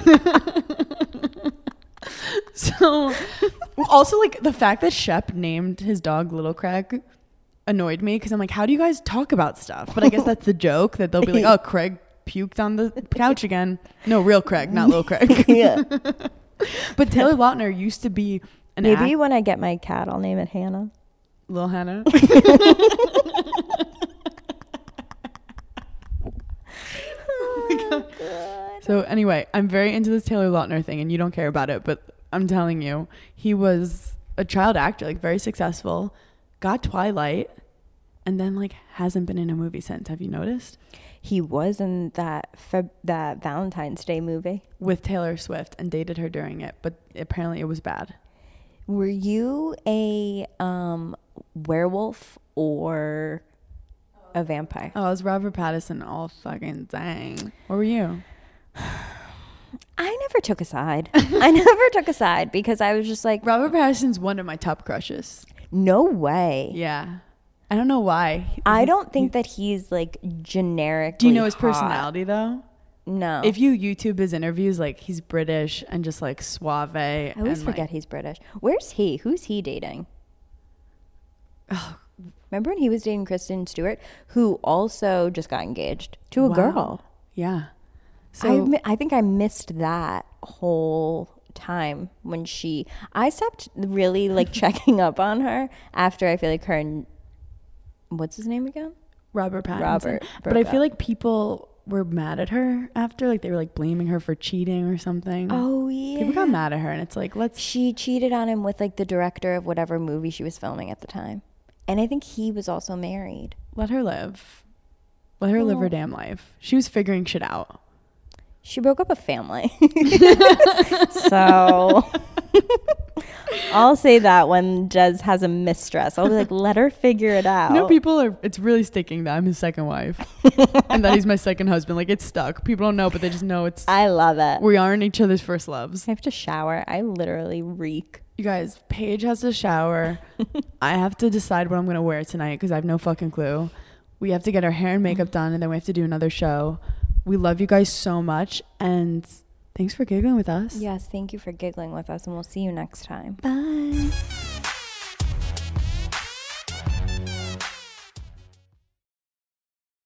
So also, like, the fact that Shep named his dog Little Craig annoyed me because I'm like, how do you guys talk about stuff? But I guess that's the joke, that they'll be like, oh, Craig puked on the couch again. No, real Craig, not Little Craig. Yeah. But Taylor Lautner used to be an maybe when I get my cat, I'll name it Hannah. Little Hannah. So anyway, I'm very into this Taylor Lautner thing and you don't care about it, but I'm telling you, he was a child actor, like very successful, got Twilight, and then like hasn't been in a movie since. Have you noticed? He was in that Valentine's Day movie with Taylor Swift and dated her during it, but apparently it was bad. Were you a werewolf or a vampire? Oh, I was Robert Pattinson all fucking dang. What were you? I never took a side. I never took a side because I was just like... Robert Pattinson's one of my top crushes. No way. Yeah. I don't know why. I don't think that he's like generic. Do you know his personality though? No. If you YouTube his interviews, like he's British and just like suave. I always forget he's British. Where's he? Who's he dating? Oh. Remember when he was dating Kristen Stewart, who also just got engaged to a girl? Yeah. So I think I missed that whole time when I stopped really like checking up on her after I feel like her and what's his name again? Robert Pattinson. But I feel like people were mad at her after, like they were like blaming her for cheating or something. Oh yeah. People got mad at her and it's like, she cheated on him with like the director of whatever movie she was filming at the time. And I think he was also married. Let her live. Let her live her damn life. She was figuring shit out. She broke up a family. So I'll say that when Jez has a mistress. I'll be like, let her figure it out. No, it's really sticking that I'm his second wife. And that he's my second husband. Like, it's stuck. People don't know, but they just know it's... I love it. We aren't each other's first loves. I have to shower. I literally reek. You guys, Paige has to shower. I have to decide what I'm going to wear tonight because I have no fucking clue. We have to get our hair and makeup done, and then we have to do another show. We love you guys so much, and thanks for giggling with us. Yes, thank you for giggling with us, and we'll see you next time. Bye.